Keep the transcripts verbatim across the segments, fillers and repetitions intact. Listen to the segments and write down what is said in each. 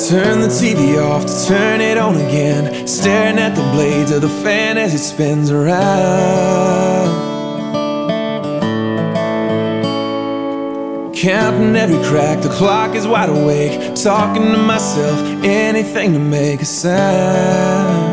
turn the T V off to turn it on again, staring at the blades of the fan as it spins around. Counting every crack, the clock is wide awake, talking to myself, anything to make a sound.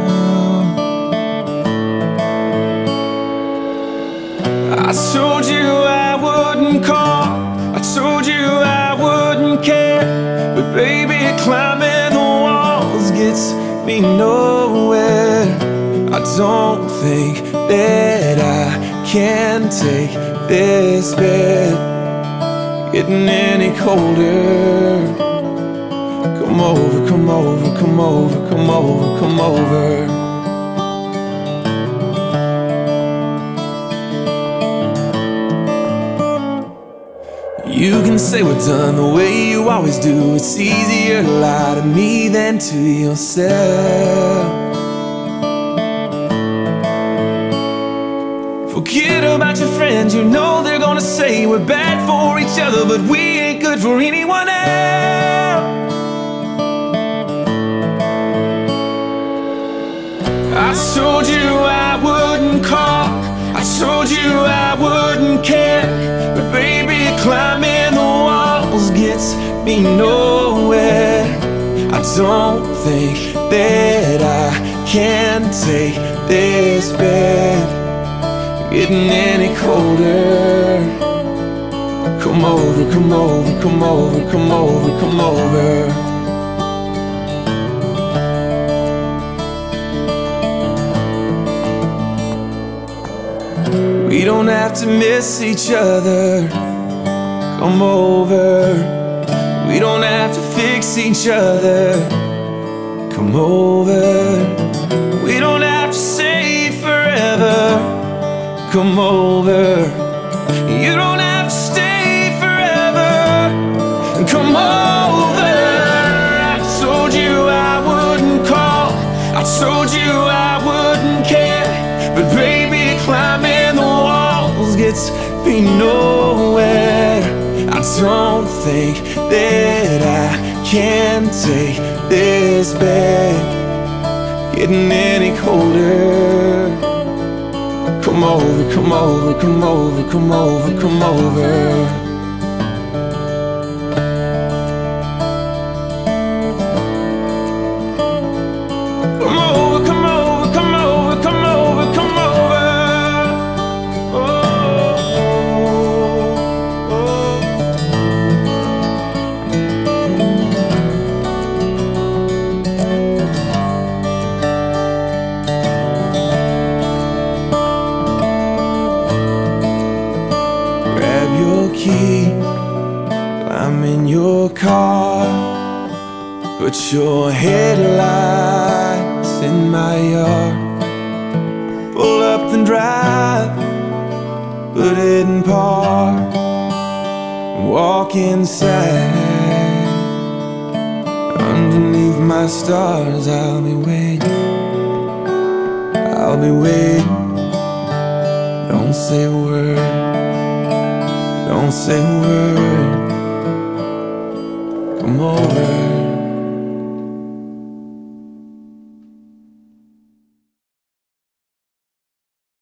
I told you I wouldn't call, I told you I wouldn't care, but baby, climbing the walls gets me nowhere. I don't think that I can take this bed getting any colder. Come over, come over, come over, come over, come over. You can say we're done the way you always do. It's easier to lie to me than to yourself. Forget about your friends, you know they're gonna say we're bad for each other, but we ain't good for anyone else. I told you I wouldn't call, I told you I wouldn't care, but baby, climbing the walls gets me nowhere. I don't think that I can take this bed getting any colder. Come over, come over, come over, come over, come over. We don't have to miss each other. Come over. We don't have to fix each other. Come over. We don't have to say forever. Come over. You don't have to stay forever. Come over. I told you I wouldn't call, I told you I wouldn't care, but baby, climbing the walls gets me nowhere. I don't think that I can take this bed getting any colder. Come over, come over, come over, come over, come over. Come over, come over, come over, come over, come over. Key, climb in your car, put your headlights in my yard, pull up and drive, put it in park, walk inside. Underneath my stars I'll be waiting, I'll be waiting. Don't say a word, don't say a word. Come over.